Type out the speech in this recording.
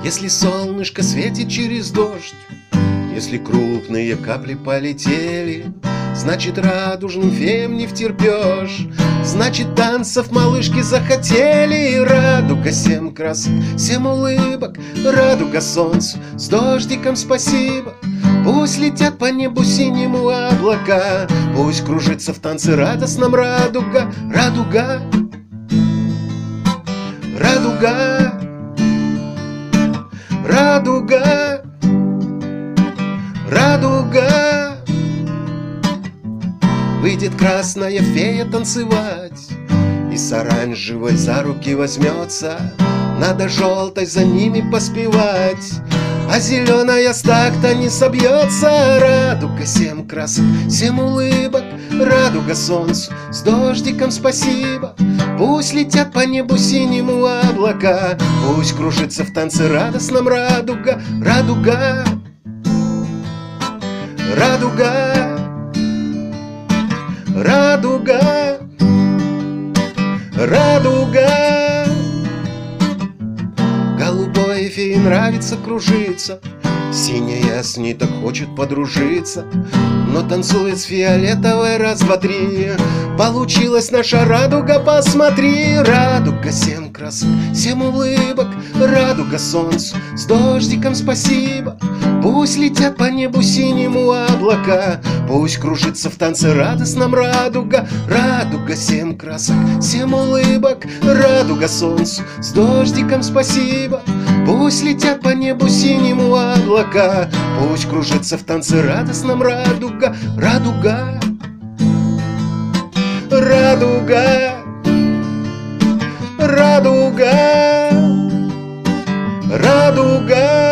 Если солнышко светит через дождь, если крупные капли полетели, значит, радужным феям не втерпешь. Значит, танцев малышки захотели. Радуга семь красок, семь улыбок, радуга солнцу с дождиком спасибо. Пусть летят по небу синему облака, пусть кружится в танце радостном радуга. Радуга, радуга, радуга, радуга. Выйдет красная фея танцевать и с оранжевой за руки возьмется. Надо желтой за ними поспевать, а зеленая с такта не собьется. Радуга семь красок, семь улыбок, радуга солнцу с дождиком спасибо. Пусть летят по небу синему облака, пусть кружится в танце радостном радуга. Радуга, радуга, радуга, радуга. Голубой фее нравится кружиться, синяя с ней так хочет подружиться, но танцует с фиолетовой раз, два, три. Получилась наша радуга, посмотри. Радуга семь красок, семь улыбок, радуга солнцу с дождиком спасибо. Пусть летят по небу синему облака, пусть кружится в танце радостном радуга. Радуга семь красок, семь улыбок, радуга солнцу с дождиком спасибо. Пусть летят по небу синему облака, пусть кружится в танце радостном радуга. Радуга, радуга, радуга, радуга.